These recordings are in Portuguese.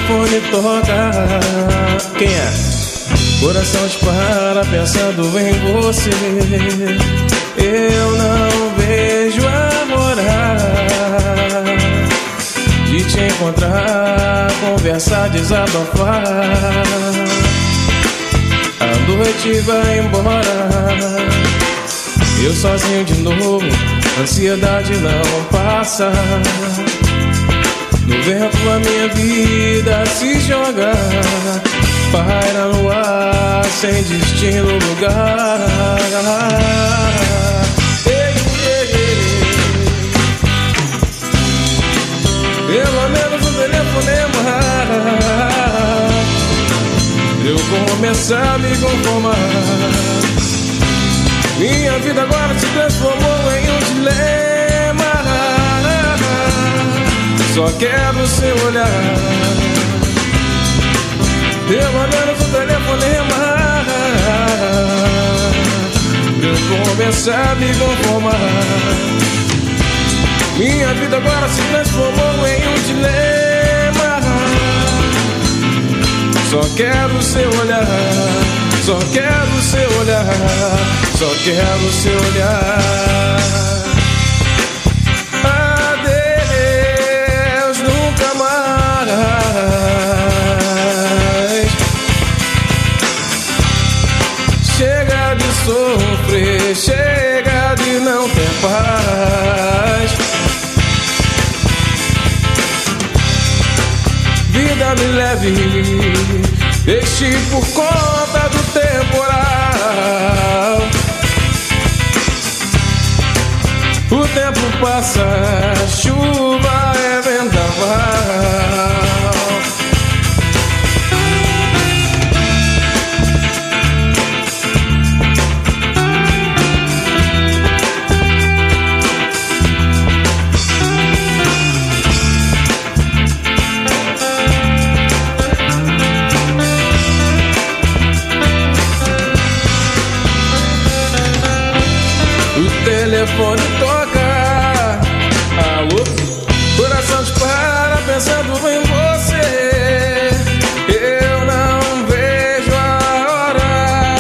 telefone toca. Quem é? Coração dispara pensando em você. Eu não vejo a hora de te encontrar, conversar, desabafar. A noite vai embora, eu sozinho de novo, ansiedade não passa. No vento a minha vida se joga, paira no ar, sem destino, lugar. Pelo menos um telefonema, eu começar a me conformar. Minha vida agora se transformou em um dilema. Só quero seu olhar, pelo menos um telefonema, pra eu começar a me conformar. Minha vida agora se transformou em um dilema. Só quero seu olhar, só quero seu olhar, só quero seu olhar. Adeus, nunca mais. Chega de sofrer, chega de não ter paz. Vida me leve, deixe por conta do temporal. O tempo passa, chuva é vendaval. O telefone toca, alô, coração dispara pensando em você. Eu não vejo a hora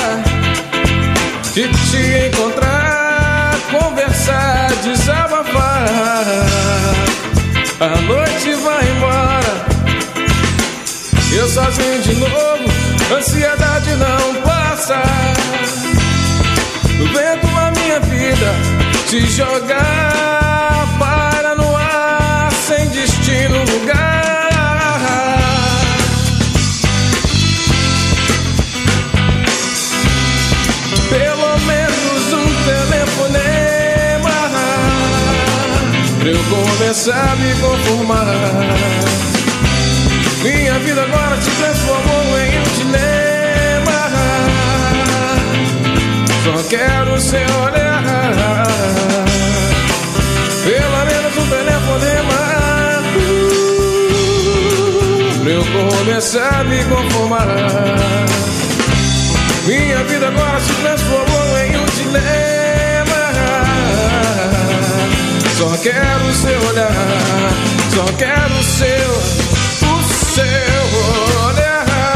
de te encontrar, conversar, desabafar. A noite vai embora, eu sozinho de novo, ansiedade não passa. No vento a minha vida se jogar, para no ar, sem destino, lugar. Pelo menos um telefonema, pra eu começar a me conformar. Minha vida agora se transformou em um dilema. Só quero seu olhar, pelo menos um telefonema, pra eu começar a me conformar. Minha vida agora se transformou em um dilema. Só quero seu olhar, só quero o seu olhar.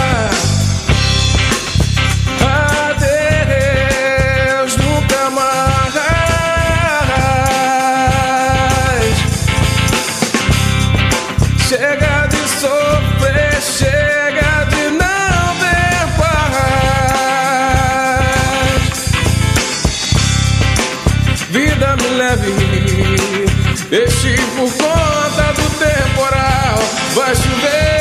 Chega de sofrer, chega de não ter paz. Vida me leve, deixe por conta do temporal. Vai chover.